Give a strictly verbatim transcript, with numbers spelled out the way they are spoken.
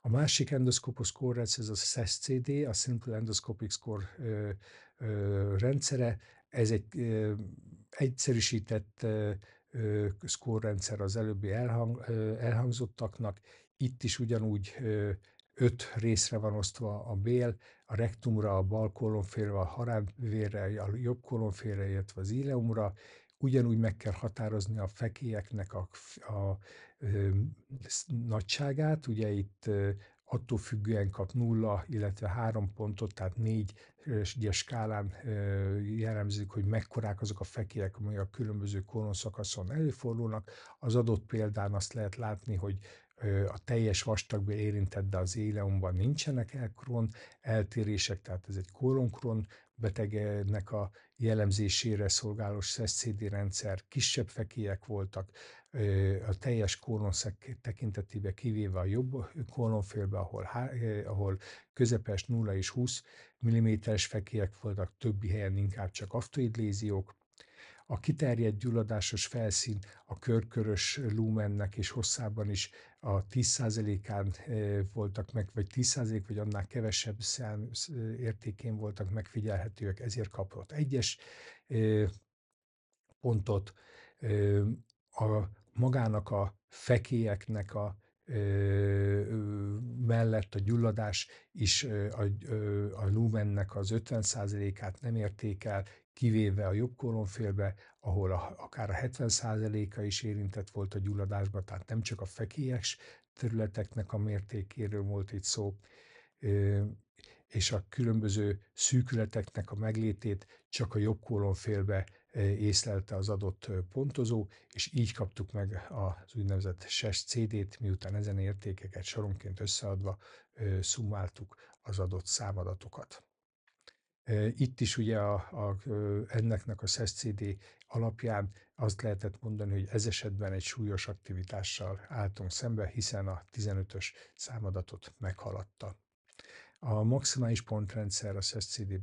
A másik endoszkópos score-rendszer, ez a SESC-D, a Simple Endoscopic Score ö, ö, rendszere. Ez egy ö, egyszerűsített ö, ö, score rendszer az előbbi elhang, ö, elhangzottaknak. Itt is ugyanúgy ö, öt részre van osztva a bél, a rektumra, a bal kollonfélre, a haránvérre, a jobb kollonfélre, illetve az ileumra. Ugyanúgy meg kell határozni a fekélyeknek a, a ö, nagyságát, ugye itt ö, attól függően kap nulla, illetve három pontot, tehát négy ugye skálán ö, jellemzik, hogy mekkorák azok a fekélyek, amelyek a különböző kolonszakaszon előfordulnak. Az adott példán azt lehet látni, hogy ö, a teljes vastagbél érintett, de az ileumban nincsenek elkron eltérések, tehát ez egy kolonkron betegnek a jellemzésére szolgáló SESC-D rendszer, kisebb fekélyek voltak, a teljes kólonszek tekintetében kivéve a jobb kólonfélbe, ahol, ahol közepes nulla és húsz milliméteres fekélyek voltak, többi helyen inkább csak aftoid léziók. A kiterjedt gyulladásos felszín a körkörös lumennek és hosszában is a tíz százalékán voltak meg, vagy tíz százalék vagy annál kevesebb szám értékén voltak megfigyelhetőek, ezért kapott egyes pontot. A magának a fekélyeknek a mellett a gyulladás is a, a lumennek az ötven százalékát nem érték el, kivéve a jobb kolonfélbe, ahol a, akár a hetven százaléka is érintett volt a gyulladásban, tehát nem csak a fekélyes területeknek a mértékéről volt itt szó, és a különböző szűkületeknek a meglétét csak a jobb kolonfélbe észlelte az adott pontozó, és így kaptuk meg az úgynevezett SESC-D-t, miután ezen értékeket soronként összeadva szummáltuk az adott számadatokat. Itt is ugye a, a, enneknek a SESC-D alapján azt lehetett mondani, hogy ez esetben egy súlyos aktivitással álltunk szembe, hiszen a tizenötös számadatot meghaladta. A maximális pontrendszer a SESC-D